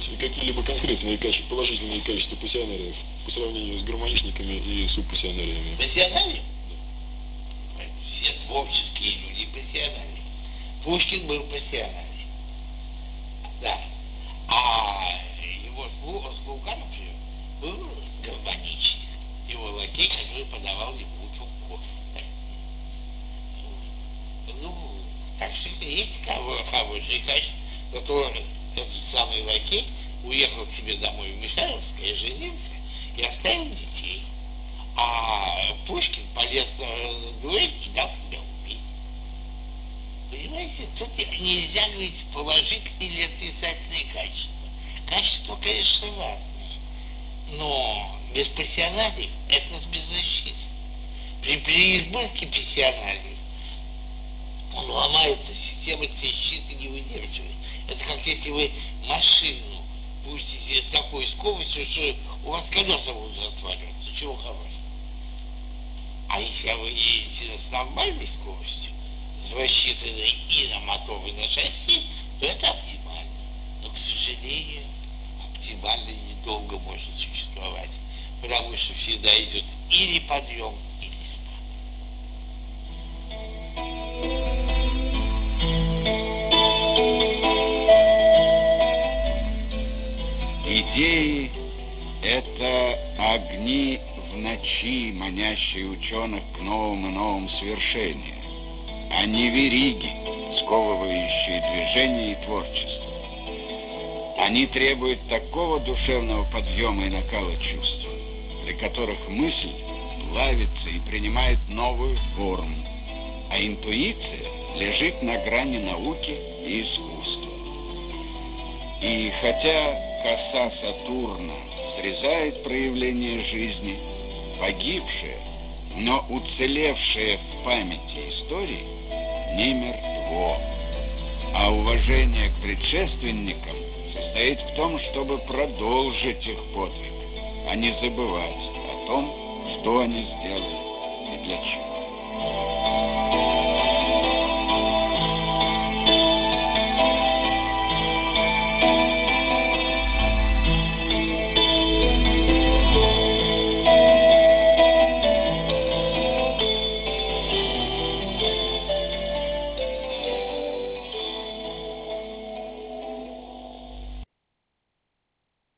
какие-либо конкретные положительные качества пассионариев по сравнению с гармоничниками и субпассионариями? Пассионарии? Все творческие люди пассионарии. Пушкин был пассионарий. Да. А его слуга, например, был гармоничник. Его лакей, который подавал ему кофе. Ну, так что есть хорошие качества. Зато этот самый лакей уехал к себе домой в Михайловское, женился и оставил детей. А Пушкин полез на дуэль и дал себя убить. Понимаете, тут нельзя говорить положительные или отрицательные качества. Качества, конечно, разные. Но без пассионариев это беззащитно. При переизбытке пассионариев он ломается, система трещит и не выдерживает. Это как если вы машину пустите с такой скоростью, что у вас колеса будут отваливаться. Чего хорошего? А если вы едете с нормальной скоростью, с рассчитанной и на мотор, и на шасси, то это оптимально. Но, к сожалению, оптимально недолго может существовать, потому что всегда идет или подъем, или Идеи — это огни в ночи, манящие ученых к новым и новым свершениям, а не вериги, сковывающие движение и творчество. Они требуют такого душевного подъема и накала чувств, при которых мысль плавится и принимает новую форму, а интуиция лежит на грани науки и искусства. И хотя коса Сатурна срезает проявление жизни, погибшее, но уцелевшее в памяти истории не мертво. А уважение к предшественникам состоит в том, чтобы продолжить их подвиг, а не забывать о том, что они сделали и для чего.